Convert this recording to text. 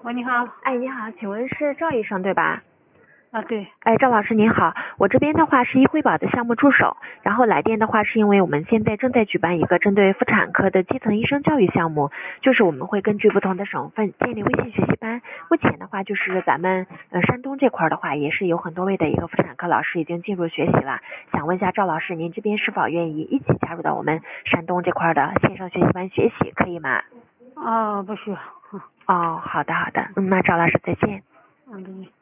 喂，你好。 哎，你好，请问是赵医生对吧？ 啊，对。 哎，赵老师您好，我这边的话是医惠保的项目助手，然后来电的话是因为我们现在正在举办一个针对妇产科的基层医生教育项目，就是我们会根据不同的省份建立微信学习班。目前的话就是咱们山东这块的话也是有很多位的一个妇产科老师已经进入学习了，想问一下赵老师，您这边是否愿意一起加入到我们山东这块的线上学习班学习，可以吗？ 啊，不需要。 哦，好的好的，那赵老师再见。 对。